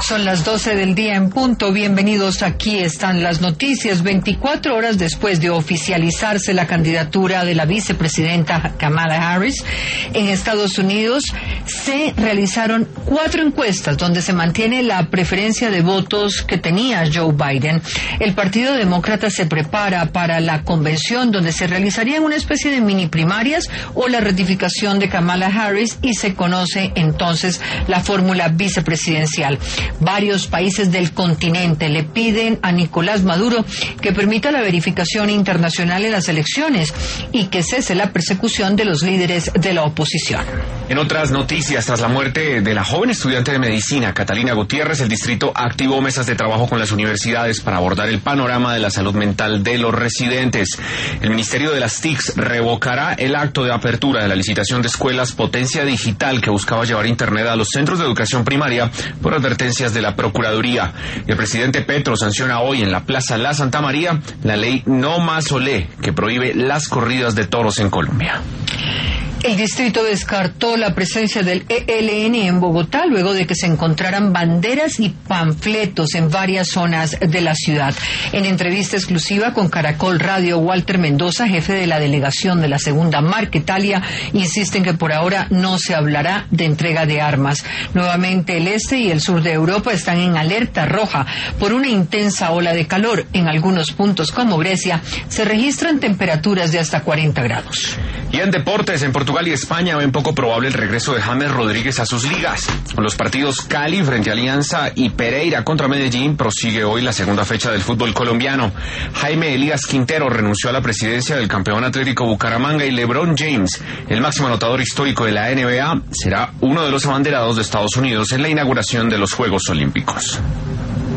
Son las 12 del día en punto. Bienvenidos. Aquí están las noticias. 24 horas después de oficializarse la candidatura de la vicepresidenta Kamala Harris en Estados Unidos, se realizaron 4 encuestas donde se mantiene la preferencia de votos que tenía Joe Biden. El Partido Demócrata se prepara para la convención donde se realizarían una especie de mini primarias o la ratificación de Kamala Harris, y se conoce entonces la fórmula vicepresidencial. Varios países del continente le piden a Nicolás Maduro que permita la verificación internacional en las elecciones y que cese la persecución de los líderes de la oposición. En otras noticias, tras la muerte de la joven estudiante de medicina Catalina Gutiérrez, el distrito activó mesas de trabajo con las universidades para abordar el panorama de la salud mental de los residentes. El Ministerio de las TICs revocará el acto de apertura de la licitación de escuelas Potencia Digital que buscaba llevar Internet a los centros de educación primaria por advertencias de la Procuraduría. El presidente Petro sanciona hoy en la Plaza La Santa María la ley No Más Olé, que prohíbe las corridas de toros en Colombia. El distrito descartó la presencia del ELN en Bogotá luego de que se encontraran banderas y panfletos en varias zonas de la ciudad. En entrevista exclusiva con Caracol Radio, Walter Mendoza, jefe de la delegación de la Segunda Marquetalia, insiste en que por ahora no se hablará de entrega de armas. Nuevamente el este y el sur de Europa están en alerta roja por una intensa ola de calor. En algunos puntos como Grecia se registran temperaturas de hasta 40 grados. Y en deportes, en Portugal y España ven poco probable el regreso de James Rodríguez a sus ligas. Con los partidos Cali frente a Alianza y Pereira contra Medellín, prosigue hoy la segunda fecha del fútbol colombiano. Jaime Elías Quintero renunció a la presidencia del campeón Atlético Bucaramanga y LeBron James, el máximo anotador histórico de la NBA, será uno de los abanderados de Estados Unidos en la inauguración de los Juegos Olímpicos.